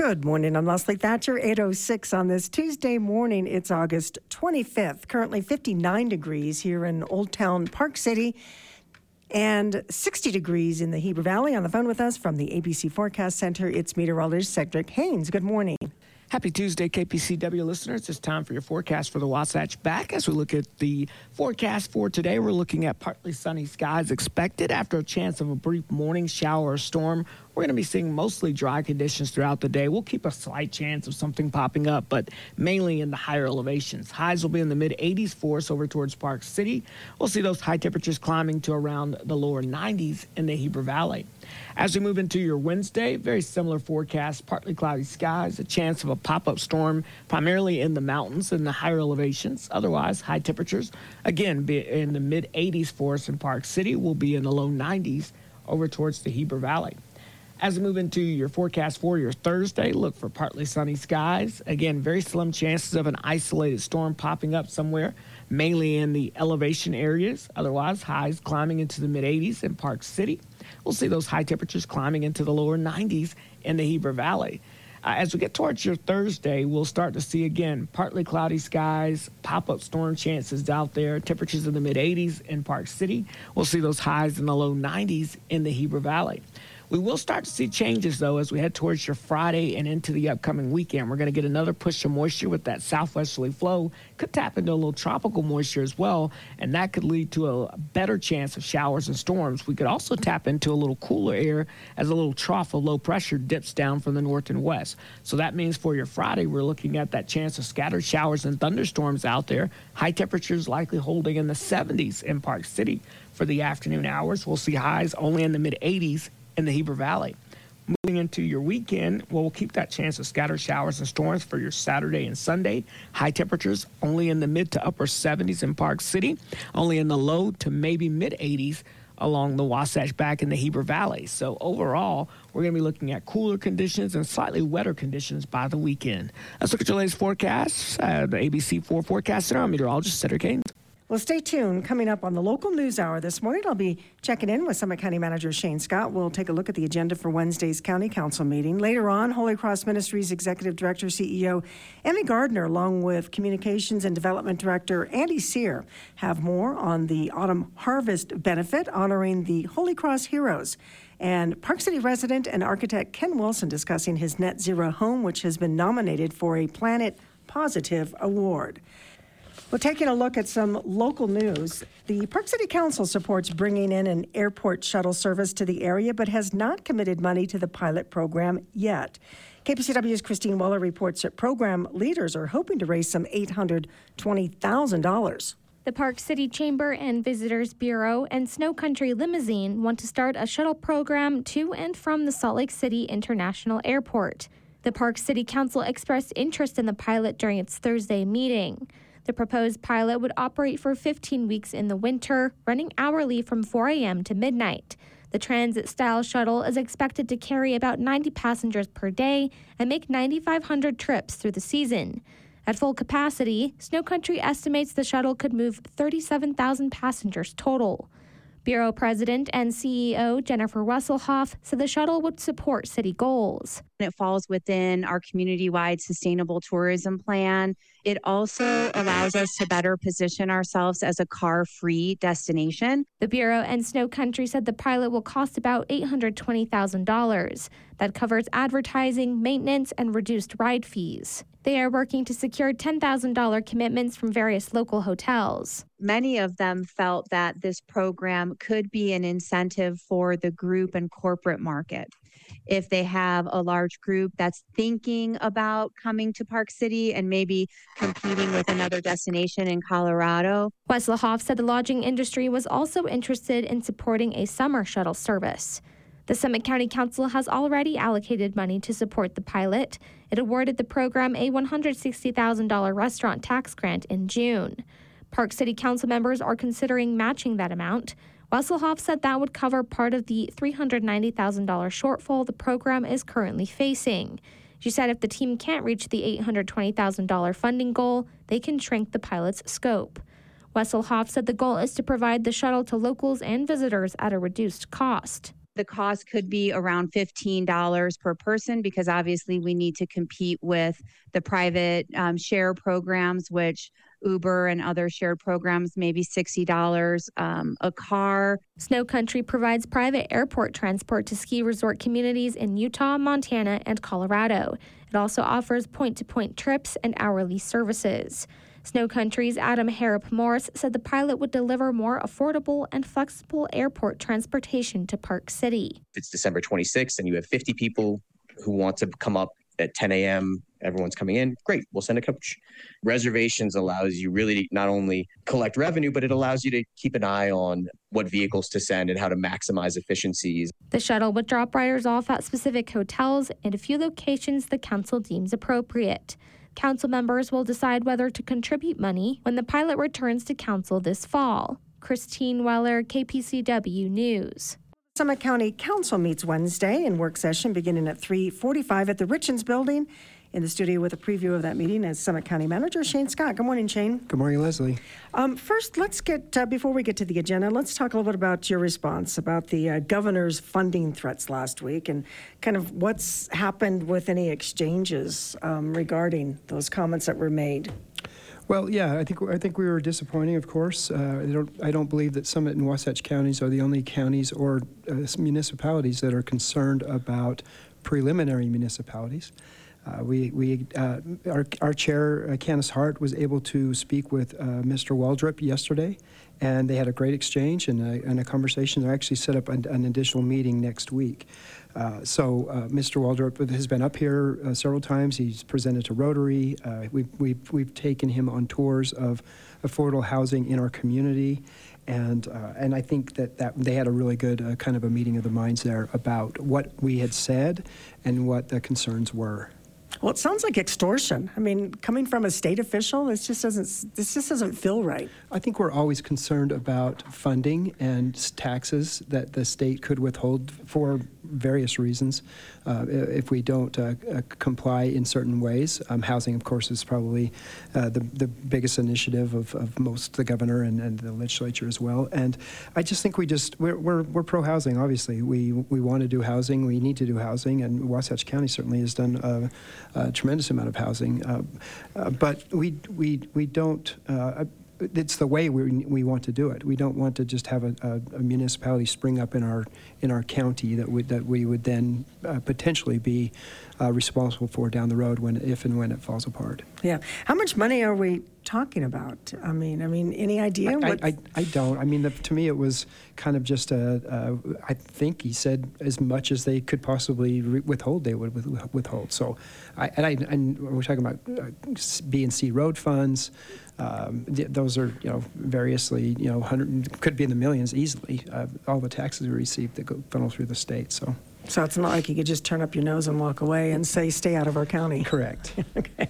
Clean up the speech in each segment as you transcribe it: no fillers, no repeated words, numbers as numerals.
Good morning. I'm Leslie Thatcher, 8:06 on this Tuesday morning. It's August 25th. Currently 59 degrees here in Old Town Park City and 60 degrees in the Heber Valley. On the phone with us from the ABC Forecast Center, it's meteorologist Cedric Haynes. Good morning. Happy Tuesday, KPCW listeners. It's time for your forecast for the Wasatch back. As we look at the forecast for today, we're looking at partly sunny skies expected after a chance of a brief morning shower or storm. We're going to be seeing mostly dry conditions throughout the day. We'll keep a slight chance of something popping up, but mainly in the higher elevations. Highs will be in the mid-80s for us over towards Park City. We'll see those high temperatures climbing to around the lower 90s in the Heber Valley. As we move into your Wednesday, very similar forecast, partly cloudy skies, a chance of a pop-up storm primarily in the mountains and the higher elevations. Otherwise, high temperatures, again, be in the mid-80s for us in Park City. We'll be in the low 90s over towards the Heber Valley. As we move into your forecast for your Thursday, look for partly sunny skies. Again, very slim chances of an isolated storm popping up somewhere, mainly in the elevation areas. Otherwise, highs climbing into the mid-80s in Park City. We'll see those high temperatures climbing into the lower 90s in the Heber Valley. As we get towards your Thursday, we'll start to see, again, partly cloudy skies, pop-up storm chances out there, temperatures in the mid-80s in Park City. We'll see those highs in the low 90s in the Heber Valley. We will start to see changes, though, as we head towards your Friday and into the upcoming weekend. We're going to get another push of moisture with that southwesterly flow. Could tap into a little tropical moisture as well, and that could lead to a better chance of showers and storms. We could also tap into a little cooler air as a little trough of low pressure dips down from the north and west. So that means for your Friday, we're looking at that chance of scattered showers and thunderstorms out there. High temperatures likely holding in the 70s in Park City for the afternoon hours. We'll see highs only in the mid-80s in the Heber Valley. Moving into your weekend, we'll keep that chance of scattered showers and storms for your Saturday and Sunday. High temperatures only in the mid to upper 70s in Park City, only in the low to maybe mid-80s along the Wasatch back in the Heber Valley. So overall, we're going to be looking at cooler conditions and slightly wetter conditions by the weekend. Let's look at your latest forecasts. The ABC4 Forecast Center. I'm meteorologist Cedric Haynes. Well, stay tuned. Coming up on the local news hour this morning, I'll be checking in with Summit County Manager Shane Scott. We'll take a look at the agenda for Wednesday's County Council meeting. Later on, Holy Cross Ministries Executive Director, CEO Emmy Gardner, along with Communications and Development Director Andy Sear, have more on the Autumn Harvest benefit honoring the Holy Cross heroes. And Park City resident and architect Ken Wilson discussing his net zero home, which has been nominated for a Planet Positive Award. Well, taking a look at some local news, the Park City Council supports bringing in an airport shuttle service to the area, but has not committed money to the pilot program yet. KPCW's Christine Waller reports that program leaders are hoping to raise some $820,000. The Park City Chamber and Visitors Bureau and Snow Country Limousine want to start a shuttle program to and from the Salt Lake City International Airport. The Park City Council expressed interest in the pilot during its Thursday meeting. The proposed pilot would operate for 15 weeks in the winter, running hourly from 4 a.m. to midnight. The transit-style shuttle is expected to carry about 90 passengers per day and make 9,500 trips through the season. At full capacity, Snow Country estimates the shuttle could move 37,000 passengers total. Bureau President and CEO Jennifer Russelhoff said the shuttle would support city goals. It falls within our community-wide sustainable tourism plan. It also allows us to better position ourselves as a car-free destination. The Bureau and Snow Country said the pilot will cost about $820,000. That covers advertising, maintenance, and reduced ride fees. They are working to secure $10,000 commitments from various local hotels. Many of them felt that this program could be an incentive for the group and corporate market. If they have a large group that's thinking about coming to Park City and maybe competing with another destination in Colorado. Wesselhoff said the lodging industry was also interested in supporting a summer shuttle service. The Summit County Council has already allocated money to support the pilot. It awarded the program a $160,000 restaurant tax grant in June. Park City Council members are considering matching that amount. Wesselhoff said that would cover part of the $390,000 shortfall the program is currently facing. She said if the team can't reach the $820,000 funding goal, they can shrink the pilot's scope. Wesselhoff said the goal is to provide the shuttle to locals and visitors at a reduced cost. The cost could be around $15 per person because obviously we need to compete with the private share programs, which Uber and other shared programs, maybe $60 a car. Snow Country provides private airport transport to ski resort communities in Utah, Montana, and Colorado. It also offers point-to-point trips and hourly services. Snow Country's Adam Harrop Morris said the pilot would deliver more affordable and flexible airport transportation to Park City. It's December 26th and you have 50 people who want to come up at 10 a.m. Everyone's coming in. Great. We'll send a coach. Reservations allows you really to not only collect revenue, but it allows you to keep an eye on what vehicles to send and how to maximize efficiencies. The shuttle would drop riders off at specific hotels and a few locations the council deems appropriate. Council members will decide whether to contribute money when the pilot returns to council this fall. Christine Weller, KPCW News. Summit County Council meets Wednesday in work session beginning at 3:45 at the Richens Building. In the studio with a preview of that meeting is Summit County Manager Shane Scott. Good morning, Shane. Good morning, Leslie. First, let's get, before we get to the agenda, let's talk a little bit about your response about the governor's funding threats last week and kind of what's happened with any exchanges regarding those comments that were made. Well, yeah, I think we were disappointing, of course. I don't believe that Summit and Wasatch counties are the only counties or municipalities that are concerned about preliminary municipalities. Our chair, Candace Hart, was able to speak with Mr. Waldrop yesterday, and they had a great exchange and a conversation. They actually set up an additional meeting next week. So Mr. Waldrop has been up here several times. He's presented to Rotary. We've taken him on tours of affordable housing in our community. And I think that they had a really good kind of a meeting of the minds there about what we had said and what the concerns were. Well, it sounds like extortion. I mean, coming from a state official, this just doesn't feel right. I think we're always concerned about funding and taxes that the state could withhold for various reasons if we don't comply in certain ways. Housing, of course, is probably the biggest initiative of most the governor and the legislature as well. And I just think we're pro-housing. Obviously, we want to do housing. We need to do housing, and Wasatch County certainly has done a tremendous amount of housing. But we don't. It's the way we want to do it. We don't want to just have a municipality spring up in our county that we would then potentially be responsible for down the road if and when it falls apart. Yeah. How much money are we talking about? I mean, any idea? I don't. I mean, to me, it was kind of just I think he said as much as they could possibly withhold, they would withhold. So, and we're talking about B and C road funds. Those are, variously, could be in the millions easily. All the taxes we received that funnel through the state. So it's not like you could just turn up your nose and walk away and say, stay out of our county. Correct. Okay.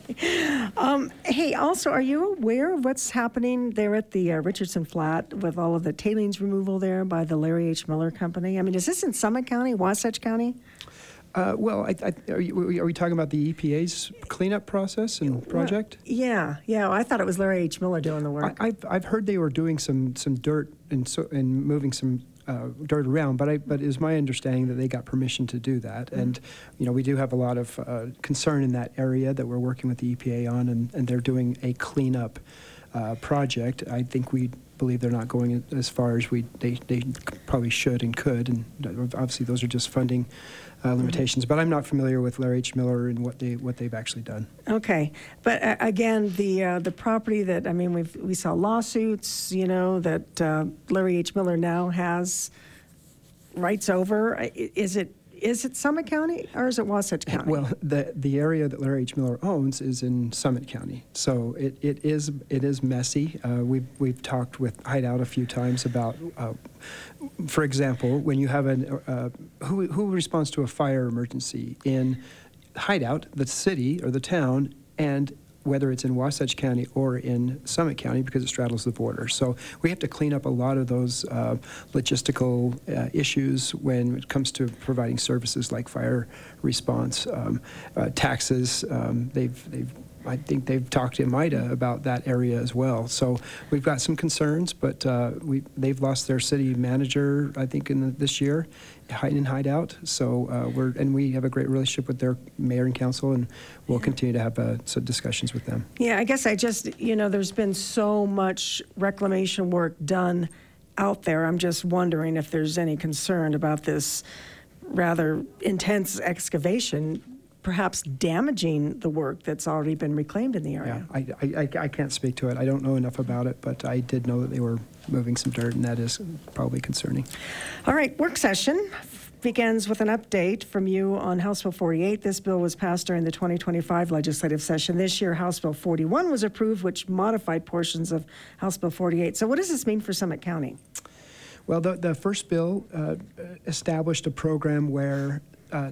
Hey, also, are you aware of what's happening there at the Richardson Flat with all of the tailings removal there by the Larry H. Miller Company? I mean, is this in Summit County, Wasatch County? Well, are we talking about the EPA's cleanup process and project? Yeah. I thought it was Larry H. Miller doing the work. I've heard they were doing some dirt and moving some dirt around, but it is my understanding that they got permission to do that. Mm-hmm. And we do have a lot of concern in that area that we're working with the EPA on, and they're doing a cleanup project. I think we believe they're not going as far as they probably should and could, and obviously those are just funding limitations. But I'm not familiar with Larry H. Miller and what they've actually done. Okay, but again, the property that we saw lawsuits, that Larry H. Miller now has rights over. Is it Summit County or is it Wasatch County? Well, the area that Larry H. Miller owns is in Summit County, so it is messy. We've talked with Hideout a few times about, for example, when you have who responds to a fire emergency in Hideout, the city or the town, and whether it's in Wasatch County or in Summit County, because it straddles the border. So we have to clean up a lot of those logistical issues when it comes to providing services like fire response, taxes. They've I think they've talked to MIDA about that area as well. So we've got some concerns, but they've lost their city manager, I think, this year, Hide and Hideout. So we have a great relationship with their mayor and council, and we'll continue to have some discussions with them. Yeah, I guess there's been so much reclamation work done out there. I'm just wondering if there's any concern about this rather intense excavation perhaps damaging the work that's already been reclaimed in the area. Yeah, I can't speak to it. I don't know enough about it, but I did know that they were moving some dirt, and that is probably concerning. All right, work session begins with an update from you on House Bill 48. This bill was passed during the 2025 legislative session. This year, House Bill 41 was approved, which modified portions of House Bill 48. So what does this mean for Summit County? Well, the first bill established a program where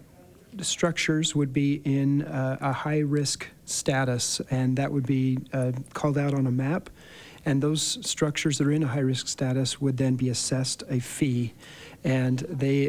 the structures would be in a high-risk status, and that would be called out on a map. And those structures that are in a high-risk status would then be assessed a fee. And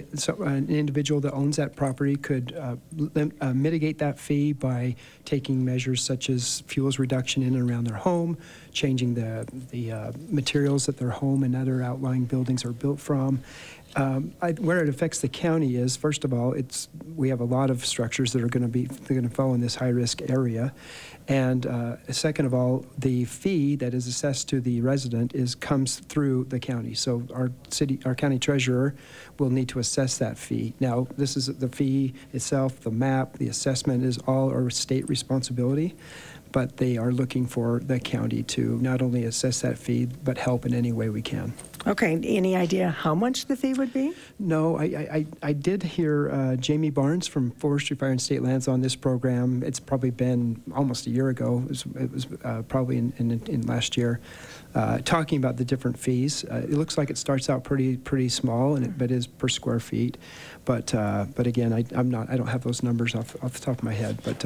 an individual that owns that property could mitigate that fee by taking measures such as fuels reduction in and around their home, changing the materials that their home and other outlying buildings are built from. Where it affects the county is, first of all, we have a lot of structures that are going to fall in this high-risk area, and second of all, the fee that is assessed to the resident comes through the county. So our county treasurer will need to assess that fee. Now, this is the fee itself, the map, the assessment is all our state responsibility, but they are looking for the county to not only assess that fee, but help in any way we can. Okay, any idea how much the fee would be? No, I did hear Jamie Barnes from Forestry, Fire, and State Lands on this program. It's probably been almost a year ago. It was probably in last year, talking about the different fees. It looks like it starts out pretty small, but is per square feet. But again, I don't have those numbers off the top of my head. But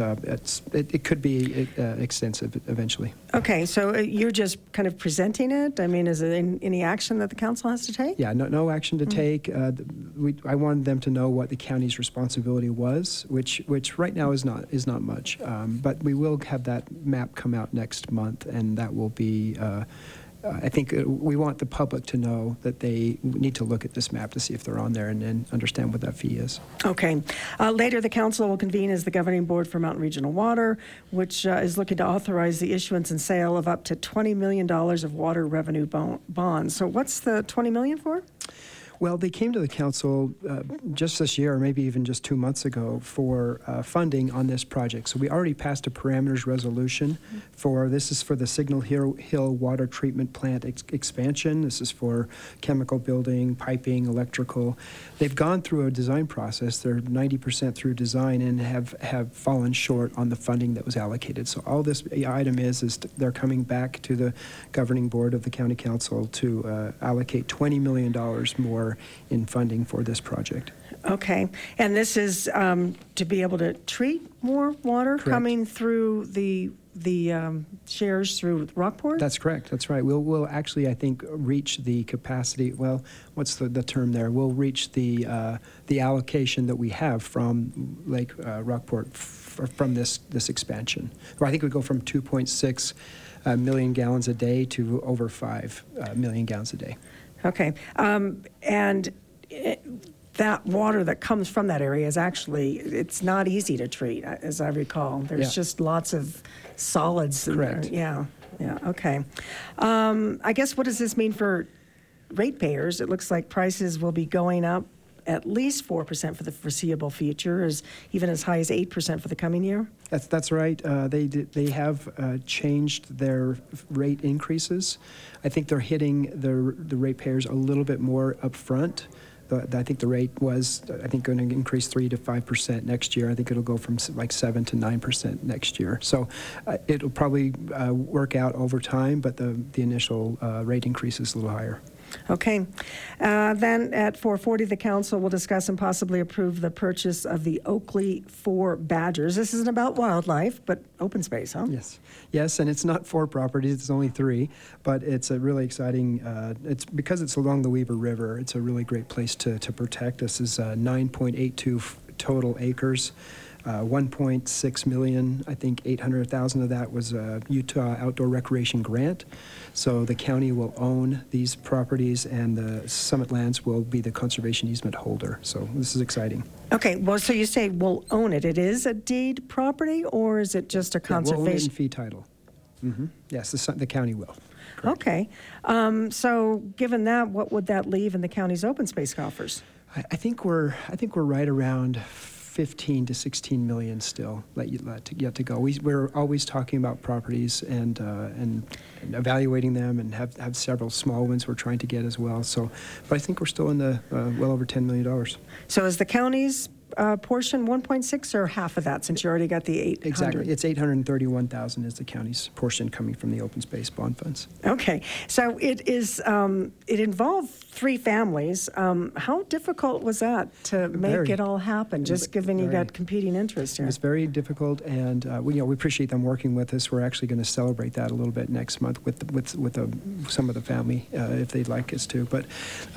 it could be extensive eventually. Okay, so you're just kind of presenting it? I mean, is it any action that the council has to take? Yeah, no action to take. I wanted them to know what the county's responsibility was, which right now is not much. But we will have that map come out next month, and that will be. I think we want the public to know that they need to look at this map to see if they're on there and then understand what that fee is. Okay. Later, the council will convene as the governing board for Mountain Regional Water, which is looking to authorize the issuance and sale of up to $20 million of water revenue bonds. So what's the $20 million for? Well, they came to the council just this year, or maybe even just 2 months ago, for funding on this project. So we already passed a parameters resolution this is for the Signal Hill Water Treatment Plant expansion. This is for chemical building, piping, electrical. They've gone through a design process. They're 90% through design and have fallen short on the funding that was allocated. So all this item is they're coming back to the governing board of the county council to allocate $20 million more in funding for this project. Okay. And this is to be able to treat more water Correct. Coming through the shares through Rockport? That's correct. That's right. We'll actually, I think, reach the capacity. Well, what's the term there? We'll reach the allocation that we have from Lake Rockport from this expansion. Or I think we go from 2.6 million gallons a day to over 5 million gallons a day. Okay. That water that comes from that area is it's not easy to treat, as I recall. There's just lots of solids. Correct. Yeah, okay. I guess what does this mean for ratepayers? It looks like prices will be going up at least 4% for the foreseeable future, even as high as 8% for the coming year? That's right. They have changed their rate increases. I think they're hitting the ratepayers a little bit more up front. I think the rate was, going to increase 3 to 5% next year. I think it'll go from like 7 to 9% next year. So it'll probably work out over time, but the initial rate increase is a little higher. Okay. Then at 4:40, the council will discuss and possibly approve the purchase of the Oakley 4 Badgers. This isn't about wildlife, but open space, huh? Yes, and it's not 4 properties, it's only 3, but it's a really exciting, it's because it's along the Weaver River, it's a really great place to protect. This is 9.82 total acres. 1.6 million, I think 800,000 of that was a Utah Outdoor Recreation Grant. So the county will own these properties, and the Summit Lands will be the conservation easement holder. So this is exciting. Okay, well, so you say we'll own it. It is a deed property, or is it just a Yeah, we'll own it in conservation? fee title. Yes, the county will. Correct. Okay, so given that, what would that leave in the county's open space coffers? I think we're right around 15 to 16 million still yet to go. We're always talking about properties and evaluating them, and have several small ones we're trying to get as well. So, but I think we're still in the well over $10 million. So is the county's portion 1.6 or half of that, since you already got the 800? Exactly. It's 831,000 is the county's portion coming from the open space bond funds. Okay, so it is. It involved 3 families. How difficult was that to make Very. it all happen? Just given you Very. got competing interests It here. was very difficult, and we appreciate them working with us. We're actually going to celebrate that a little bit next month with some of the family if they'd like us to. But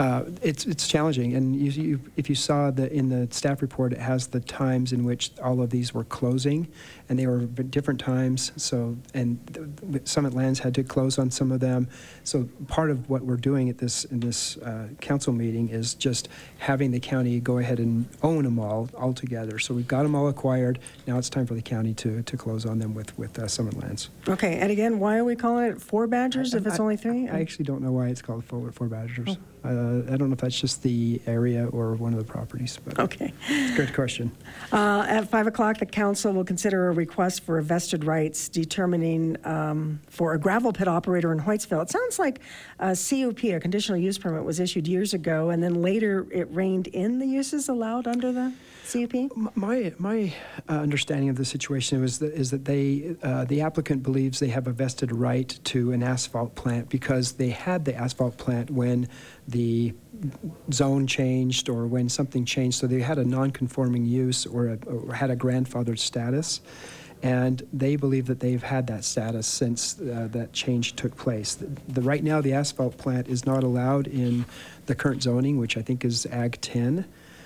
it's challenging, and if you saw in the staff report, it has the times in which all of these were closing, and they were different times. So, and Summit Lands had to close on some of them. So part of what we're doing in this council meeting is just having the county go ahead and own them all together. So we've got them all acquired. Now it's time for the county to close on them with Summit Lands. Okay, and again, why are we calling it 4 Badgers if it's only 3? I actually don't know why it's called Four Badgers. I don't know if that's just the area or one of the properties. But Okay. it's a good question. At 5 o'clock, the council will consider a request for a vested rights determining for a gravel pit operator in Hoytsville. It sounds like a CUP, a conditional use permit, was issued years ago, and then later it reined in the uses allowed under the CUP? My understanding of the situation is that the applicant believes they have a vested right to an asphalt plant because they had the asphalt plant when the zone changed or when something changed. So they had a non-conforming use or had a grandfathered status. And they believe that they've had that status since that change took place. Right now, the asphalt plant is not allowed in the current zoning, which I think is Ag 10.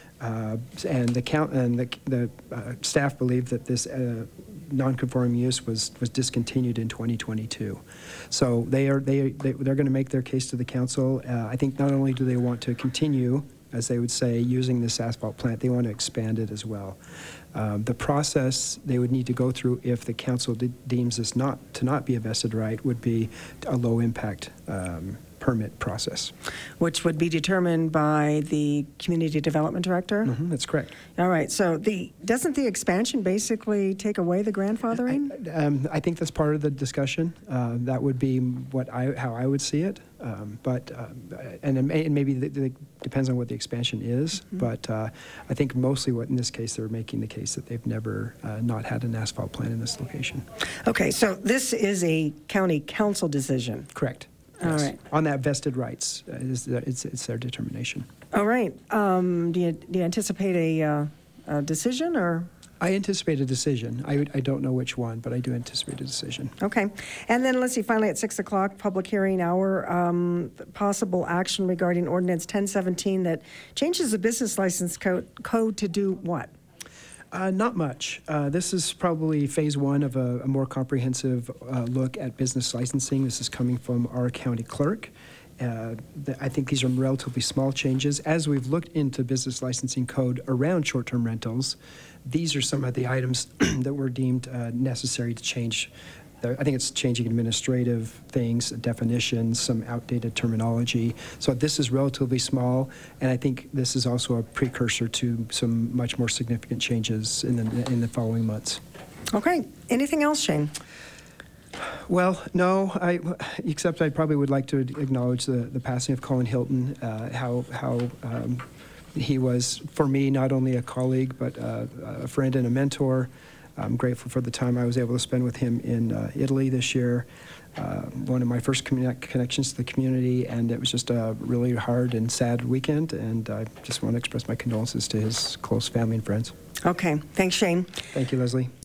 And the staff believe that this non-conforming use was discontinued in 2022. So they're going to make their case to the council. I think not only do they want to continue, as they would say, using this asphalt plant, they want to expand it as well. The process they would need to go through if the council deems this not be a vested right would be a low impact permit process. Which would be determined by the community development director? That's correct. All right, so doesn't the expansion basically take away the grandfathering? I think that's part of the discussion. That would be how I would see it. Maybe it depends on what the expansion is. But I think mostly in this case, they're making the case that they've never not had an asphalt plant in this location. Okay, so this is a county council decision. Correct. All Yes. right. On that vested rights, it's their determination. All right. Do you anticipate a decision or? I anticipate a decision. I don't know which one, but I do anticipate a decision. Okay. And then let's see, finally at 6 o'clock, public hearing hour, possible action regarding Ordinance 1017 that changes the business license code to do what? Not much. This is probably phase 1 of a more comprehensive look at business licensing. This is coming from our county clerk. I think these are relatively small changes. As we've looked into business licensing code around short-term rentals, these are some of the items that were deemed necessary to change. I think it's changing administrative things, definitions, some outdated terminology. So this is relatively small, and I think this is also a precursor to some much more significant changes in the following months. Okay. Anything else, Shane? Well, no, except I probably would like to acknowledge the passing of Colin Hilton, how he was, for me, not only a colleague, but a friend and a mentor. I'm grateful for the time I was able to spend with him in Italy this year. One of my first connections to the community, and it was just a really hard and sad weekend, and I just want to express my condolences to his close family and friends. Okay. Thanks, Shane. Thank you, Leslie.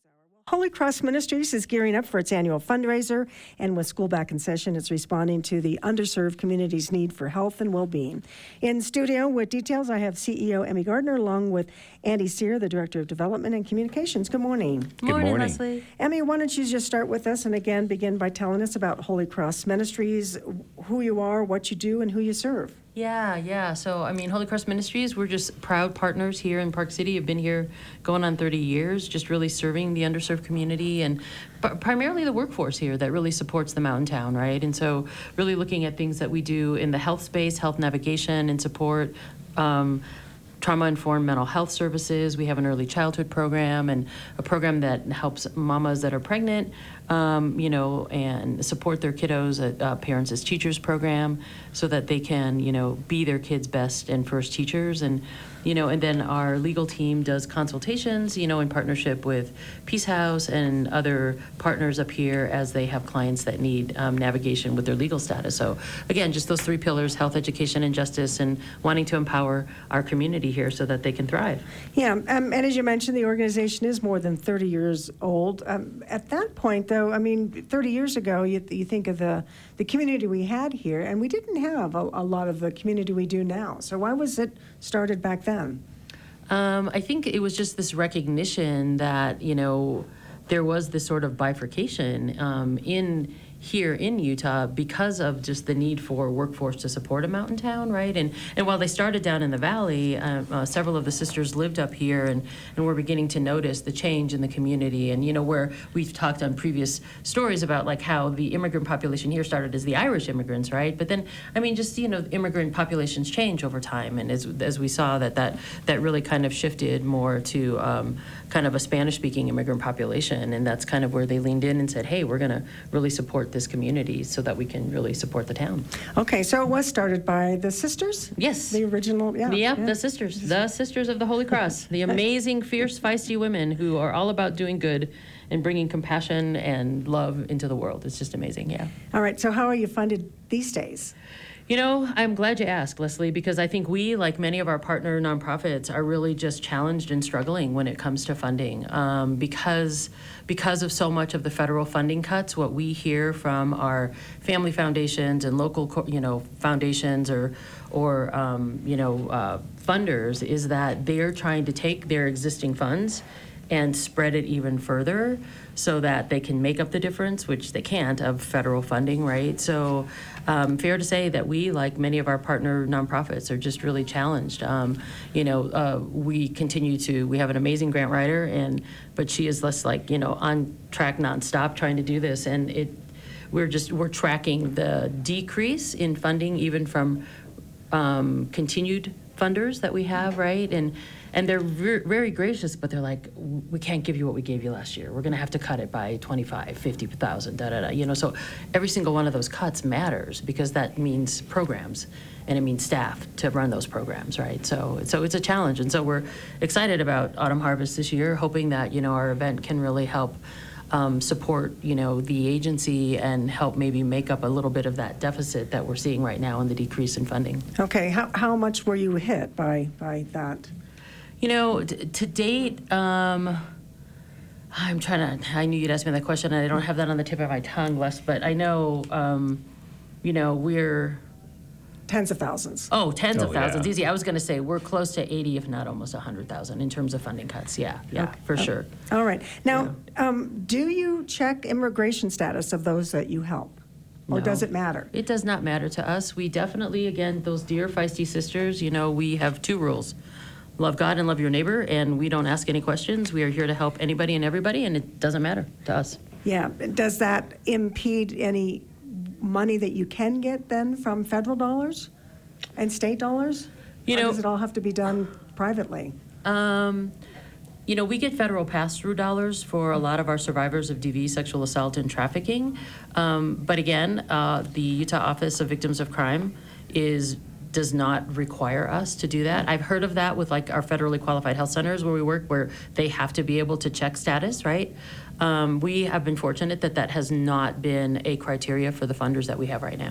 Holy Cross Ministries is gearing up for its annual fundraiser, and with school back in session, it's responding to the underserved community's need for health and well-being. In studio with details, I have CEO Emmy Gardner, along with Andy Sear, the Director of Development and Communications. Good morning. Good morning, Leslie. Emmy, why don't you just start with us and again begin by telling us about Holy Cross Ministries, who you are, what you do, and who you serve. Yeah. So, Holy Cross Ministries, we're just proud partners here in Park City. Have been here going on 30 years, just really serving the underserved community and primarily the workforce here that really supports the mountain town, right? And so really looking at things that we do in the health space, health navigation and support, trauma-informed mental health services. We have an early childhood program and a program that helps mamas that are pregnant, and support their kiddos at Parents as Teachers program so that they can, be their kids' best and first teachers. And then our legal team does consultations, in partnership with Peace House and other partners up here as they have clients that need navigation with their legal status. So again, just those three pillars: health, education, and justice, and wanting to empower our community here so that they can thrive. Yeah, and as you mentioned, the organization is more than 30 years old. At that point, though, 30 years ago, you think of the community we had here, and we didn't have a lot of the community we do now. So why was it started back then? I think it was just this recognition that, there was this sort of bifurcation here in Utah because of just the need for workforce to support a mountain town, right? And while they started down in the valley, several of the sisters lived up here, and we're beginning to notice the change in the community. And where we've talked on previous stories about like how the immigrant population here started as the Irish immigrants, right? But then immigrant populations change over time, and as we saw that really kind of shifted more to kind of a Spanish-speaking immigrant population, and that's kind of where they leaned in and said, hey, we're going to really support this community so that we can really support the town. Okay, so it was started by the sisters? Yes. The original, the sisters of the Holy Cross, the amazing, fierce, feisty women who are all about doing good and bringing compassion and love into the world. It's just amazing, yeah. All right, so how are you funded these days? I'm glad you asked, Leslie, because I think we, like many of our partner nonprofits, are really just challenged and struggling when it comes to funding. Because of so much of the federal funding cuts, what we hear from our family foundations and local, foundations or funders is that they're trying to take their existing funds and spread it even further so that they can make up the difference, which they can't, of federal funding, right? So fair to say that we, like many of our partner nonprofits, are just really challenged. We have an amazing grant writer, but she is less on track nonstop trying to do this, and we're tracking the decrease in funding even from continued funders that we have, right? And they're very gracious, but they're like, we can't give you what we gave you last year. We're going to have to cut it by 25, 50,000, So every single one of those cuts matters because that means programs and it means staff to run those programs, right? So it's a challenge. And so we're excited about Autumn Harvest this year, hoping that, our event can really help support, the agency and help maybe make up a little bit of that deficit that we're seeing right now in the decrease in funding. Okay, how much were you hit by that? To date, I knew you'd ask me that question, and I don't have that on the tip of my tongue, Les, but I know, we're... Tens of thousands. Oh, tens of thousands. Yeah. Easy. I was going to say we're close to 80, if not almost 100,000 in terms of funding cuts. Yeah, for sure. All right. Now, do you check immigration status of those that you help? Or No. does it matter? It does not matter to us. We definitely, again, those dear feisty sisters, we have two rules. Love God and love your neighbor, and we don't ask any questions. We are here to help anybody and everybody, and it doesn't matter to us. Yeah. Does that impede any money that you can get then from federal dollars and state dollars? Or does it all have to be done privately? We get federal pass-through dollars for a lot of our survivors of DV, sexual assault, and trafficking. But again, the Utah Office of Victims of Crime does not require us to do that. I've heard of that with our federally qualified health centers where we work, where they have to be able to check status, right? We have been fortunate that has not been a criteria for the funders that we have right now.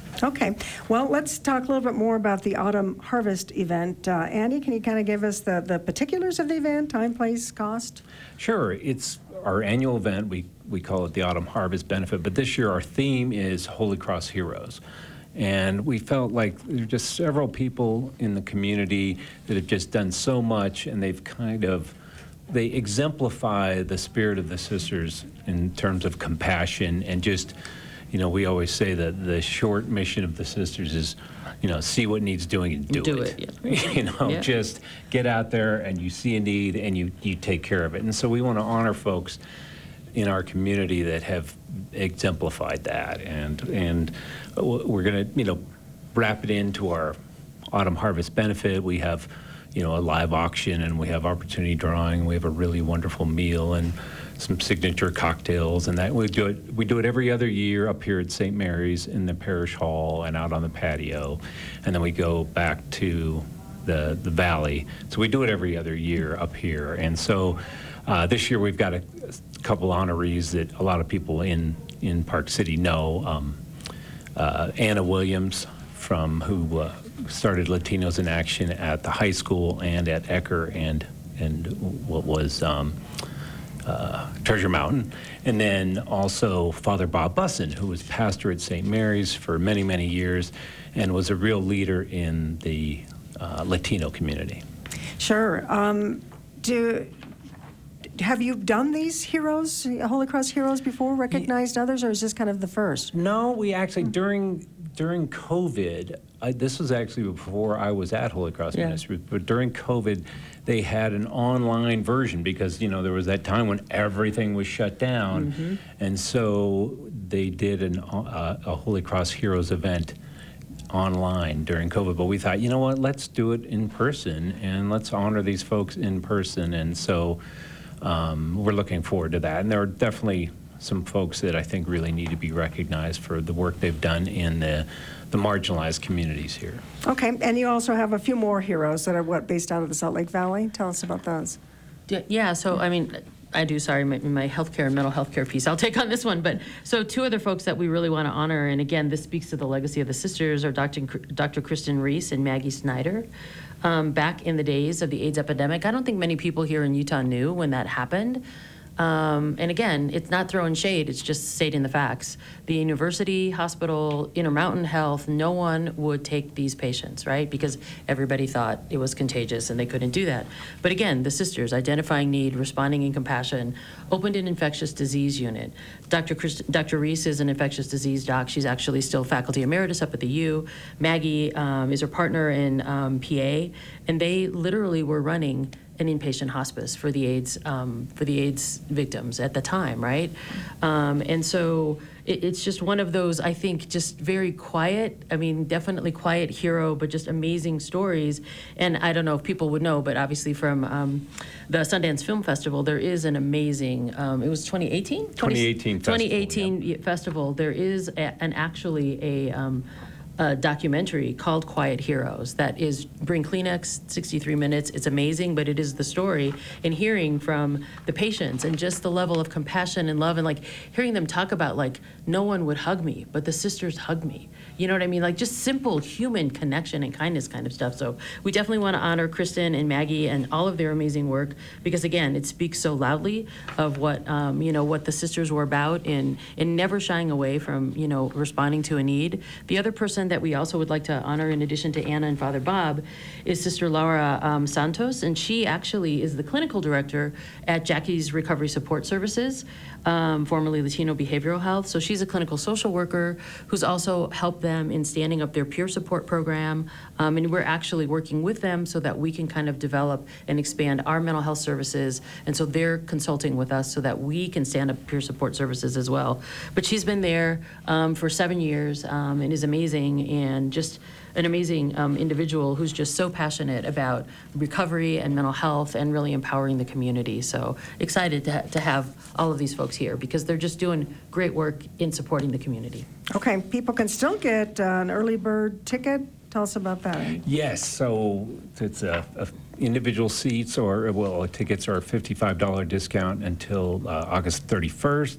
Okay. Well, let's talk a little bit more about the Autumn Harvest event. Andy, can you kind of give us the particulars of the event, time, place, cost? Sure. It's our annual event. We call it the Autumn Harvest Benefit, but this year our theme is Holy Cross Heroes. And we felt like there are just several people in the community that have just done so much, and they exemplify the spirit of the sisters in terms of compassion and just, we always say that the short mission of the sisters is, see what needs doing and do it. Yeah. Just get out there and you see a need and you take care of it. And so we want to honor folks in our community that have exemplified that. And we're going to, wrap it into our Autumn Harvest Benefit. We have, a live auction, and we have opportunity drawing. We have a really wonderful meal and some signature cocktails, and that we do it every other year up here at St. Mary's in the parish hall and out on the patio, and then we go back to the valley. So we do it every other year up here, and so this year we've got a couple honorees that a lot of people in Park City know. Anna Williams, who started Latinos in Action at the high school and at Ecker and what was Treasure Mountain. And then also Father Bob Bussin, who was pastor at St. Mary's for many, many years and was a real leader in the Latino community. Sure. Have you done these heroes, Holy Cross heroes before, recognized others, or is this kind of the first? No, we actually, during COVID, this was actually before I was at Holy Cross Ministries, but during COVID, they had an online version because, there was that time when everything was shut down. Mm-hmm. And so they did a Holy Cross Heroes event online during COVID. But we thought, let's do it in person and let's honor these folks in person. And so we're looking forward to that. And there are definitely some folks that I think really need to be recognized for the work they've done in the marginalized communities here. Okay, and you also have a few more heroes that are based out of the Salt Lake Valley. Tell us about those. Yeah, so I do, my healthcare and mental health care piece. I'll take on this one. But so two other folks that we really want to honor, and again, this speaks to the legacy of the sisters, are Dr. Kristen Reese and Maggie Snyder. Back in the days of the AIDS epidemic, I don't think many people here in Utah knew when that happened. And again, it's not throwing shade, it's just stating the facts. The university, hospital, Intermountain Health, no one would take these patients, right? Because everybody thought it was contagious and they couldn't do that. But again, the sisters, identifying need, responding in compassion, opened an infectious disease unit. Dr. Reese is an infectious disease doc. She's actually still faculty emeritus up at the U. Maggie is her partner in PA, and they literally were running an inpatient hospice for the AIDS victims at the time, right? And so it's just one of those, I think, just very quiet, definitely quiet hero, but just amazing stories. And I don't know if people would know, but obviously from the Sundance Film Festival, there is an amazing, it was 2018? 2018 festival. There is actually a documentary called Quiet Heroes that is Bring Kleenex, 63 minutes. It's amazing, but it is the story and hearing from the patients and just the level of compassion and love and hearing them talk about no one would hug me, but the sisters hugged me. You know what I mean? Just simple human connection and kindness kind of stuff. So we definitely want to honor Kristen and Maggie and all of their amazing work because again, it speaks so loudly of what, what the sisters were about in never shying away from, responding to a need. The other person that we also would like to honor in addition to Anna and Father Bob is Sister Laura Santos, and she actually is the clinical director at Jackie's Recovery Support Services, formerly Latino Behavioral Health. So she's a clinical social worker who's also helped them in standing up their peer support program, and we're actually working with them so that we can kind of develop and expand our mental health services, and so they're consulting with us so that we can stand up peer support services as well. But she's been there for 7 years and is amazing and just an amazing individual who's just so passionate about recovery and mental health and really empowering the community. So excited to have all of these folks here because they're just doing great work in supporting the community. Okay, people can still get an early bird ticket. Tell us about that. Yes, so it's individual seats tickets are a $55 discount until August 31st.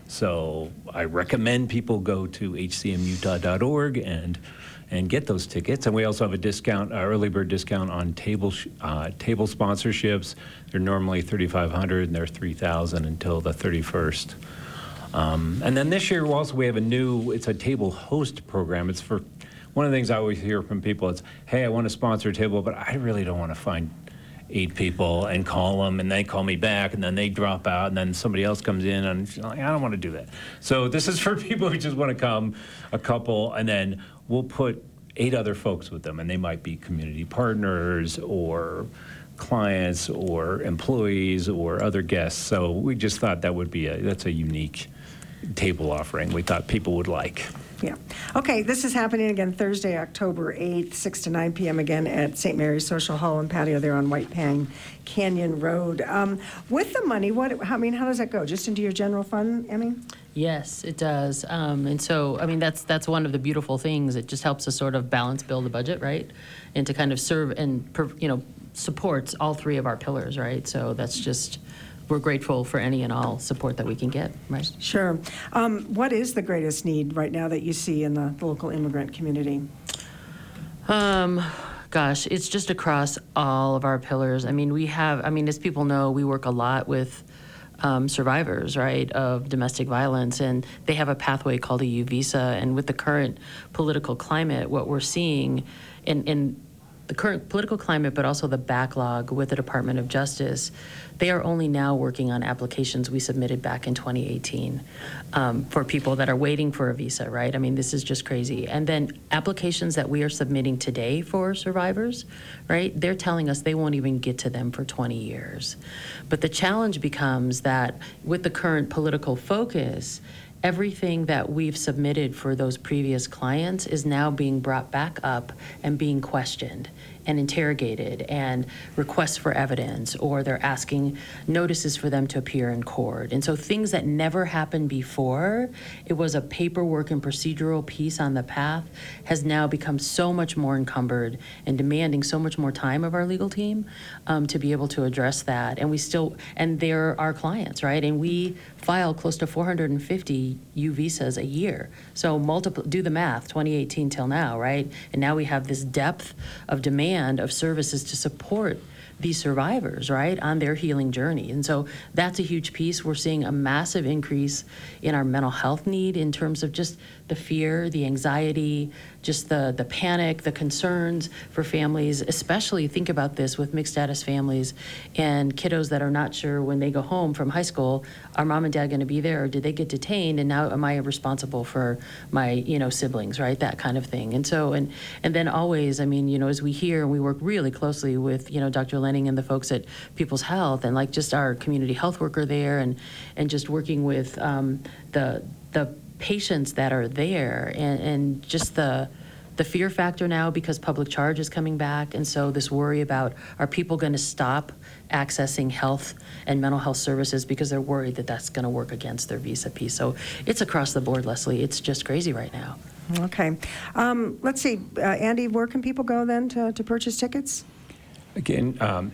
So I recommend people go to hcmutah.org and get those tickets. And we also have a discount, early bird discount on table sponsorships. They're normally $3,500 and they're $3,000 until the 31st. And then this year we have it's a table host program. It's for, one of the things I always hear from people is, hey, I want to sponsor a table, but I really don't want to find 8 people and call them, and they call me back, and then they drop out, and then somebody else comes in, and like, I don't want to do that. So this is for people who just want to come, a couple, and then we'll put 8 other folks with them, and they might be community partners or clients or employees or other guests. So we just thought that's a unique table offering we thought people would like. Yeah. Okay, this is happening again Thursday, October 8th, 6 to 9 p.m. again at St. Mary's Social Hall and Patio there on White Pine Canyon Road. With the money, how does that go? Just into your general fund, Emmy? Yes, it does. And so, that's one of the beautiful things. It just helps us sort of build the budget, right? And to kind of serve and, supports all 3 of our pillars, right? So that's just, we're grateful for any and all support that we can get, right? Sure. What is the greatest need right now that you see in the local immigrant community? Gosh, it's just across all of our pillars. As people know, we work a lot with survivors, right, of domestic violence, and they have a pathway called a U visa. And with the current political climate, what we're seeing in the current political climate, but also the backlog with the Department of Justice, they are only now working on applications we submitted back in 2018 for people that are waiting for a visa, right? This is just crazy. And then applications that we are submitting today for survivors, right? They're telling us they won't even get to them for 20 years. But the challenge becomes that with the current political focus, everything that we've submitted for those previous clients is now being brought back up and being questioned and interrogated, and requests for evidence, or they're asking notices for them to appear in court. And so things that never happened before, it was a paperwork and procedural piece on the path, has now become so much more encumbered and demanding so much more time of our legal team to be able to address that. And they're our clients, right? And we file close to 450 U visas a year. So do the math, 2018 till now, right? And now we have this depth of demand of services to support these survivors, right, on their healing journey. And so that's a huge piece. We're seeing a massive increase in our mental health need in terms of just the fear, the anxiety, just the panic, the concerns for families, especially think about this with mixed status families and kiddos that are not sure when they go home from high school, are mom and dad going to be there, or did they get detained, and now am I responsible for my, siblings, right, that kind of thing. And so, and then always, as we hear, and we work really closely with, Dr. Lenning and the folks at People's Health, and like just our community health worker there, and just working with the patients that are there, and just the fear factor now because public charge is coming back. And so this worry about, are people going to stop accessing health and mental health services because they're worried that that's going to work against their visa piece. So it's across the board, Leslie. It's just crazy right now. Okay. Let's see. Andy, where can people go then to purchase tickets? Again,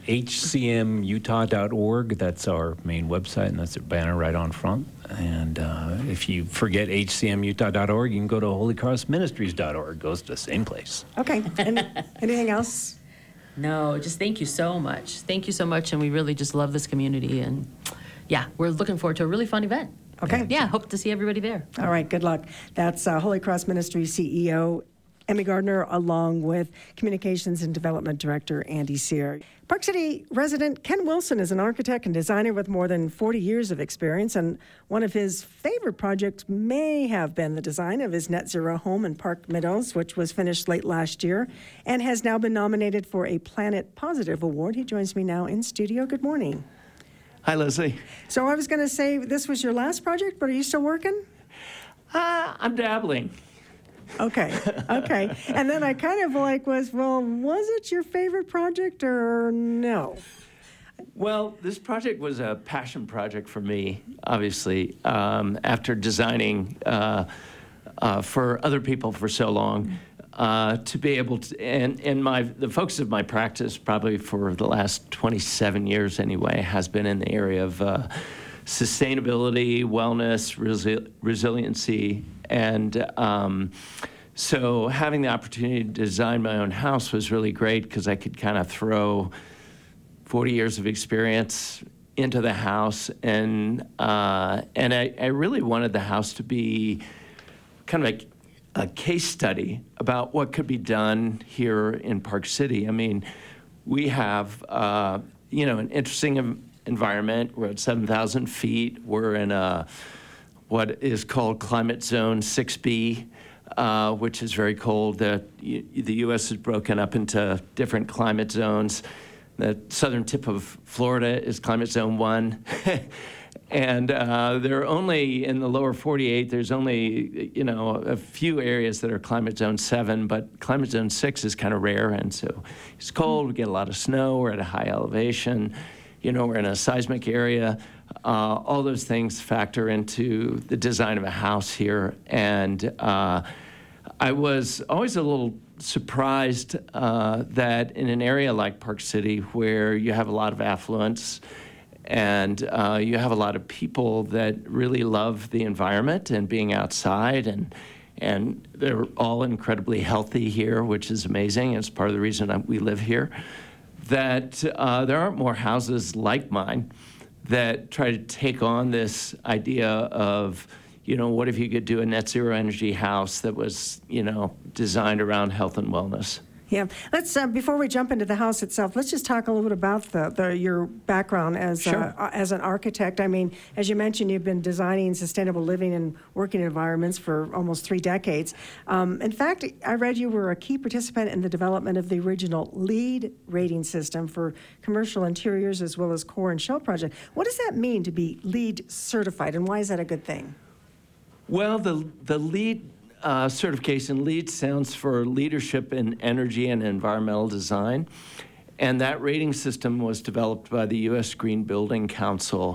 hcmutah.org, that's our main website, and that's a banner right on front. And if you forget hcmutah.org, you can go to holycrossministries.org. It goes to the same place. Okay. Anything else? No, just thank you so much. Thank you so much, and we really just love this community. And, yeah, we're looking forward to a really fun event. Okay. Yeah, hope to see everybody there. All right, good luck. That's Holy Cross Ministries CEO Emmy Gardner, along with Communications and Development Director Andy Sear. Park City resident Ken Wilson is an architect and designer with more than 40 years of experience, and one of his favorite projects may have been the design of his net zero home in Park Meadows, which was finished late last year and has now been nominated for a Planet Positive Award. He joins me now in studio. Good morning. Hi, Leslie. So I was going to say this was your last project, but are you still working? I'm dabbling. Okay. And then I kind of was it your favorite project or no? Well, this project was a passion project for me, obviously. After designing for other people for so long, to be able to, and the focus of my practice probably for the last 27 years anyway has been in the area of sustainability, wellness, resiliency, and so having the opportunity to design my own house was really great because I could kind of throw 40 years of experience into the house, and I really wanted the house to be kind of like a case study about what could be done here in Park City. I mean, we have an interesting environment. We're at 7,000 feet. We're in what is called Climate Zone 6B. Which is very cold. The U.S. is broken up into different climate zones. The southern tip of Florida is Climate Zone 1. And there are only, in the lower 48, there's only, a few areas that are Climate Zone 7, but Climate Zone 6 is kind of rare. And so it's cold, we get a lot of snow, we're at a high elevation, we're in a seismic area. All those things factor into the design of a house here. And I was always a little surprised that in an area like Park City, where you have a lot of affluence and you have a lot of people that really love the environment and being outside, and they're all incredibly healthy here, which is amazing. It's part of the reason we live here, that there aren't more houses like mine that try to take on this idea of, what if you could do a net zero energy house that was, designed around health and wellness? Yeah. Let's before we jump into the house itself, let's just talk a little bit about your background as an architect. I mean, as you mentioned, you've been designing sustainable living and working environments for almost 3 decades. In fact, I read you were a key participant in the development of the original LEED rating system for commercial interiors as well as core and shell project. What does that mean to be LEED certified, and why is that a good thing? Well, the LEED certification, LEED stands for Leadership in Energy and Environmental Design, and that rating system was developed by the U.S. Green Building Council.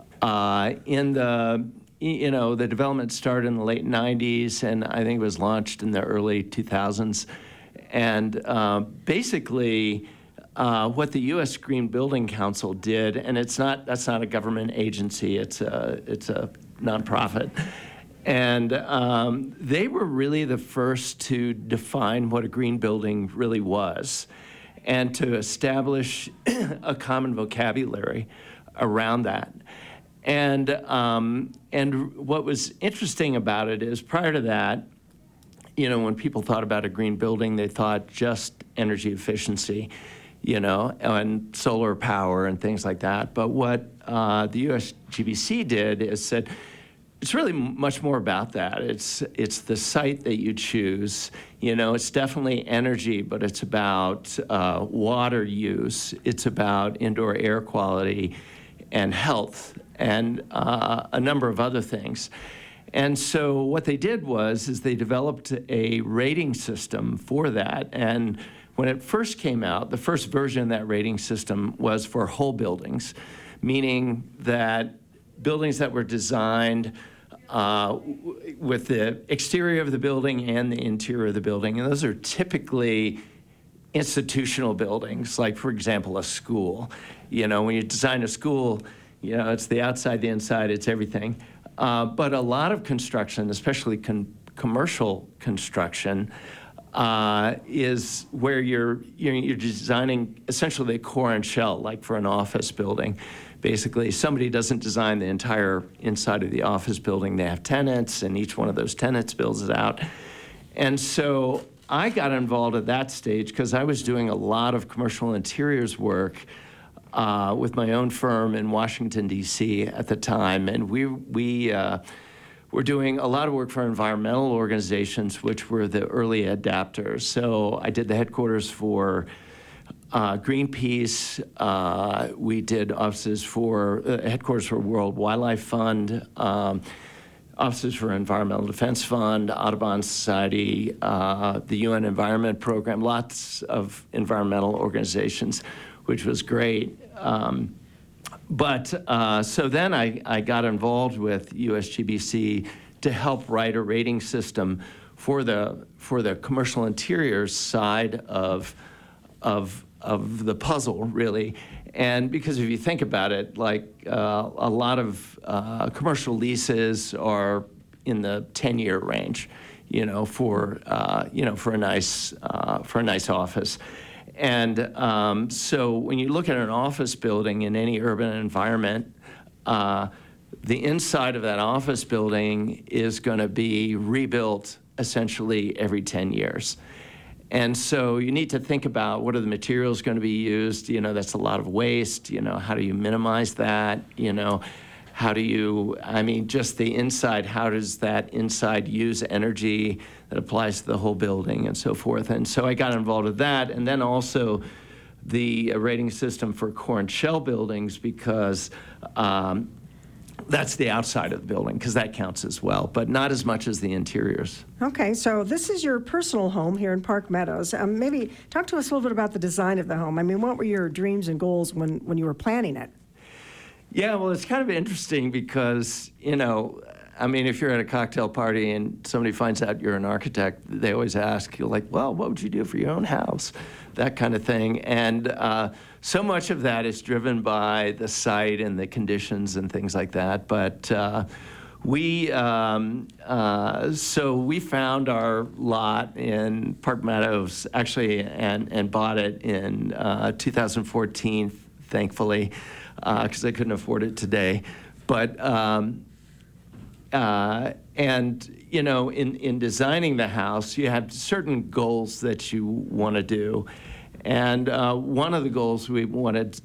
The development started in the late 90s, and I think it was launched in the early 2000s. And basically, what the U.S. Green Building Council did, and that's not a government agency, it's a nonprofit. And they were really the first to define what a green building really was and to establish a common vocabulary around that. And what was interesting about it is prior to that, when people thought about a green building, they thought just energy efficiency, and solar power and things like that. But what the USGBC did is said, it's really much more about that. It's the site that you choose. It's definitely energy, but it's about water use. It's about indoor air quality and health and a number of other things. And so what they did is they developed a rating system for that. And when it first came out, the first version of that rating system was for whole buildings, meaning that buildings that were designed with the exterior of the building and the interior of the building. And those are typically institutional buildings, like, for example, a school. When you design a school, it's the outside, the inside, it's everything. But a lot of construction, especially commercial construction, is where you're designing essentially the core and shell, like for an office building. Basically, somebody doesn't design the entire inside of the office building. They have tenants, and each one of those tenants builds it out. And so I got involved at that stage because I was doing a lot of commercial interiors work with my own firm in Washington, D.C. at the time. And we were doing a lot of work for environmental organizations, which were the early adapters. So I did the headquarters for Greenpeace. We did offices for headquarters for World Wildlife Fund, offices for Environmental Defense Fund, Audubon Society, the UN Environment Program, lots of environmental organizations, which was great. So then I got involved with USGBC to help write a rating system for the commercial interiors side of the puzzle, really. And because if you think about it, like a lot of commercial leases are in the 10-year range, for a nice office. And so when you look at an office building in any urban environment, the inside of that office building is going to be rebuilt essentially every 10 years. And so you need to think about what are the materials going to be used. That's a lot of waste. How do you minimize that? How do you, just the inside, how does that inside use energy that applies to the whole building and so forth? And so I got involved with that. And then also the rating system for core and shell buildings, because that's the outside of the building, because that counts as well, but not as much as the interiors. Okay, so this is your personal home here in Park Meadows. Maybe talk to us a little bit about the design of the home. What were your dreams and goals when you were planning it? Yeah, well, it's kind of interesting because, if you're at a cocktail party and somebody finds out you're an architect, they always ask, well, what would you do for your own house? That kind of thing. And so much of that is driven by the site and the conditions and things like that. But we found our lot in Park Meadows, actually, and bought it in 2014, thankfully, because I couldn't afford it today. But in designing the house, you have certain goals that you want to do. And one of the goals we wanted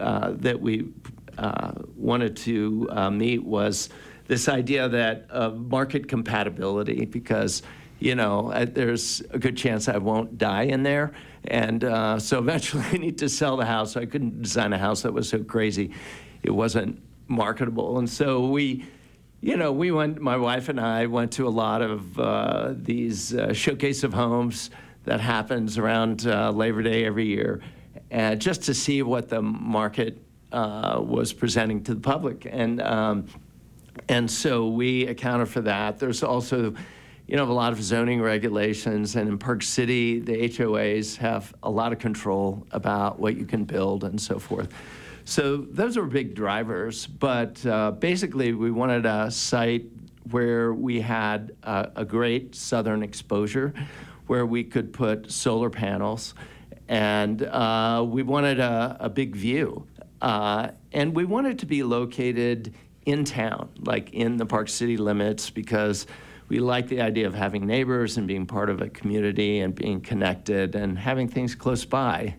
to meet was this idea that of market compatibility, because there's a good chance I won't die in there, and so eventually I need to sell the house. So I couldn't design a house that was so crazy it wasn't marketable, and so we went. My wife and I went to a lot of these showcase of homes that happens around Labor Day every year, and just to see what the market was presenting to the public. And so we accounted for that. There's also, a lot of zoning regulations, and in Park City, the HOAs have a lot of control about what you can build and so forth. So those are big drivers, but basically we wanted a site where we had a great southern exposure, where we could put solar panels, and we wanted a big view. And we wanted to be located in town, like in the Park City limits, because we like the idea of having neighbors and being part of a community and being connected and having things close by.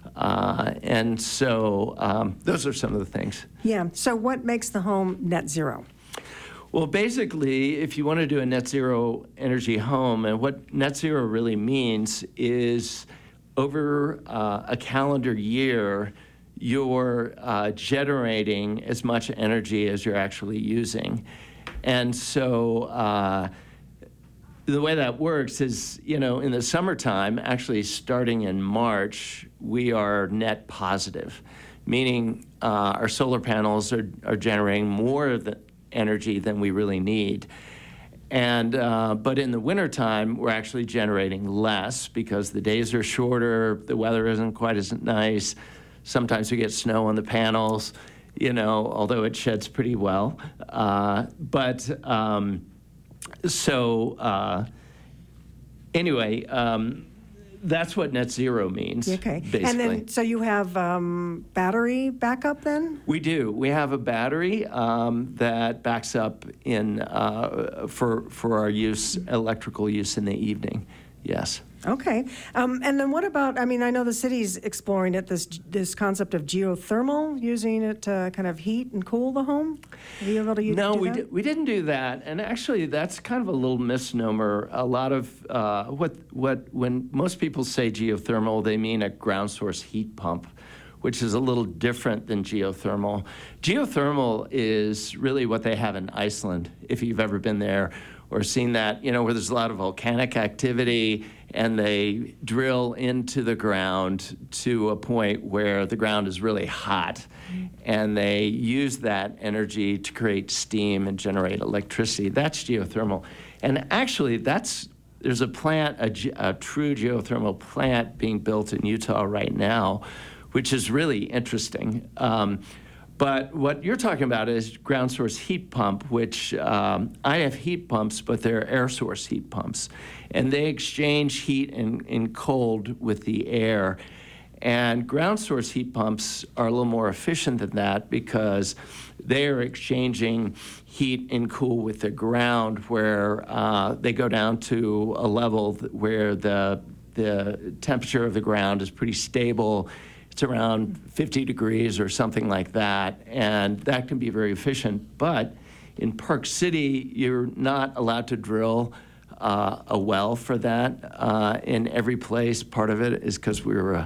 And so those are some of the things. Yeah, so what makes the home net zero? Well, basically, if you want to do a net zero energy home, and what net zero really means is over a calendar year, you're generating as much energy as you're actually using. And so the way that works is, in the summertime, actually starting in March, we are net positive, meaning our solar panels are generating more energy than we really need. And but in the wintertime, we're actually generating less because the days are shorter, the weather isn't quite as nice. Sometimes we get snow on the panels, although it sheds pretty well. Anyway, that's what net zero means, Okay. basically. And then, so you have battery backup then? We do. We have a battery that backs up in for our use, electrical use in the evening. Yes. Okay. And then what about, I know the city's exploring it, this concept of geothermal, using it to kind of heat and cool the home? Are you able to use No, do that? we didn't do that. And actually, that's kind of a little misnomer. A lot of when most people say geothermal, they mean a ground source heat pump, which is a little different than geothermal. Geothermal is really what they have in Iceland, if you've ever been there or seen that, where there's a lot of volcanic activity and they drill into the ground to a point where the ground is really hot, and they use that energy to create steam and generate electricity. That's geothermal. And actually, that's there's a plant, a true geothermal plant being built in Utah right now, which is really interesting. But what you're talking about is ground source heat pump, which I have heat pumps, but they're air source heat pumps. And they exchange heat and cold with the air. And ground source heat pumps are a little more efficient than that because they are exchanging heat and cool with the ground, where they go down to a level where the temperature of the ground is pretty stable. It's around 50 degrees or something like that, and that can be very efficient. But in Park City, you're not allowed to drill a well for that in every place. Part of it is because we were,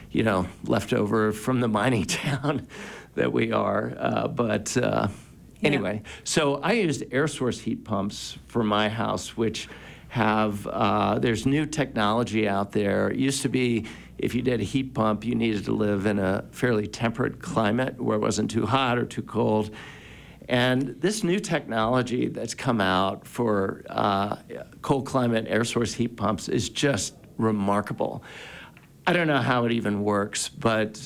left over from the mining town that we are. Anyway, so I used air source heat pumps for my house, which have, there's new technology out there. It used to be, if you did a heat pump, you needed to live in a fairly temperate climate where it wasn't too hot or too cold. And this new technology that's come out for cold climate air source heat pumps is just remarkable. I don't know how it even works, but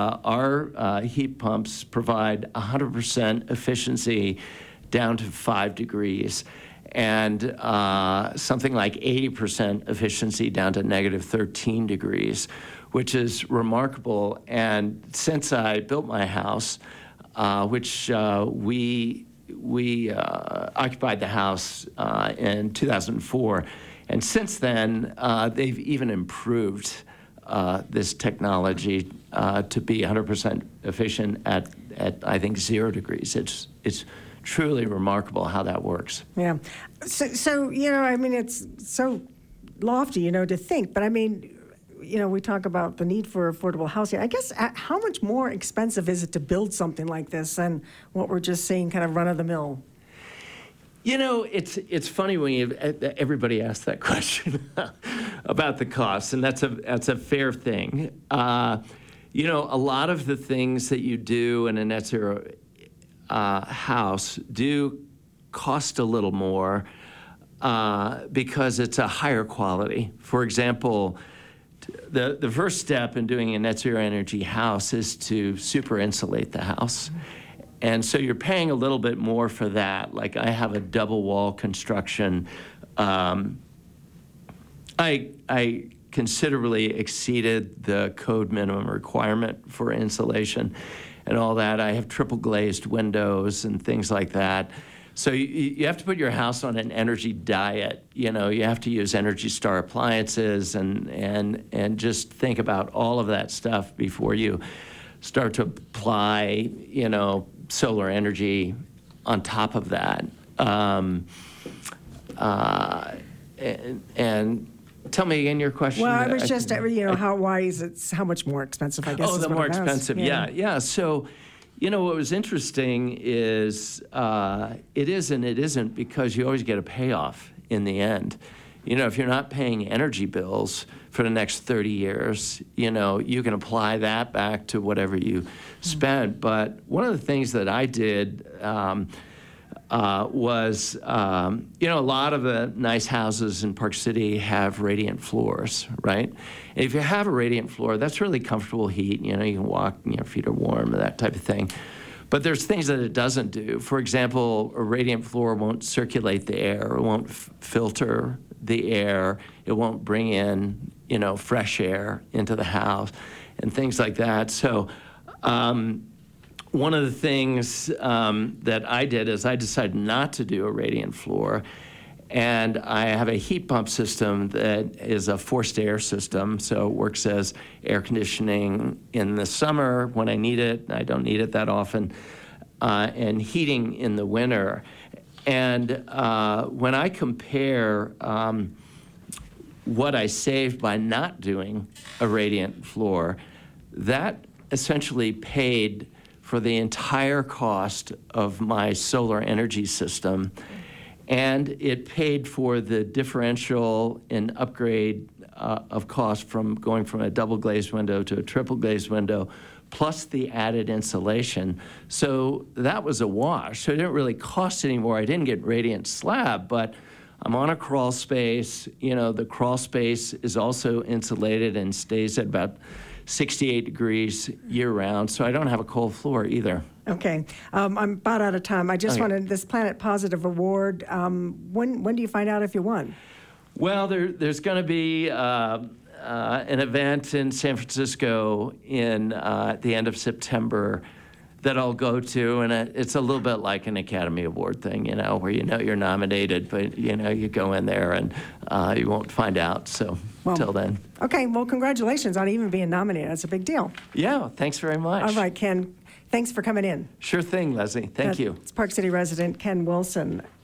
our heat pumps provide 100% efficiency down to 5 degrees, and something like 80% efficiency down to negative 13 degrees, which is remarkable. And since I built my house, which we occupied the house in 2004, and since then they've even improved this technology to be 100% efficient at I think 0 degrees. It's truly remarkable how that works. Yeah. So it's so lofty, to think, but we talk about the need for affordable housing. I guess how much more expensive is it to build something like this than what we're just seeing kind of run of the mill? It's funny when everybody asks that question about the cost, and that's a fair thing. A lot of the things that you do in a net zero house do cost a little more because it's a higher quality. For example, the first step in doing a net zero energy house is to super insulate the house. And so you're paying a little bit more for that. Like I have a double wall construction. I considerably exceeded the code minimum requirement for insulation and all that. I have triple glazed windows and things like that. So you have to put your house on an energy diet. You have to use Energy Star appliances and just think about all of that stuff before you start to apply, solar energy on top of that. And tell me again your question. Well, I was just, why is it how much more expensive, I guess. Oh, the more expensive, yeah. So, what was interesting is it is and it isn't, because you always get a payoff in the end. If you're not paying energy bills for the next 30 years, you can apply that back to whatever you spent. But one of the things that I did was, a lot of the nice houses in Park City have radiant floors, right? And if you have a radiant floor, that's really comfortable heat. You can walk, feet are warm, that type of thing. But there's things that it doesn't do. For example, a radiant floor won't circulate the air, it won't filter the air, it won't bring in, fresh air into the house and things like that. So one of the things that I did is I decided not to do a radiant floor. And I have a heat pump system that is a forced air system, so it works as air conditioning in the summer when I need it. I don't need it that often, and heating in the winter. And when I compare what I saved by not doing a radiant floor, that essentially paid for the entire cost of my solar energy system. And it paid for the differential in upgrade of cost from going from a double glazed window to a triple glazed window, plus the added insulation. So that was a wash. So it didn't really cost any more. I didn't get radiant slab, but I'm on a crawl space. The crawl space is also insulated and stays at about 68 degrees year-round, so I don't have a cold floor either. Okay. I'm about out of time. I just wanted this Planet Positive Award. When do you find out if you won? Well, there's going to be an event in San Francisco at the end of September that I'll go to, and it's a little bit like an Academy Award thing, where you're nominated, but you go in there and you won't find out. So till then. Okay. Well, congratulations on even being nominated. That's a big deal. Yeah. Thanks very much. All right, Ken. Thanks for coming in. Sure thing, Leslie. Thank you. It's Park City resident Ken Wilson.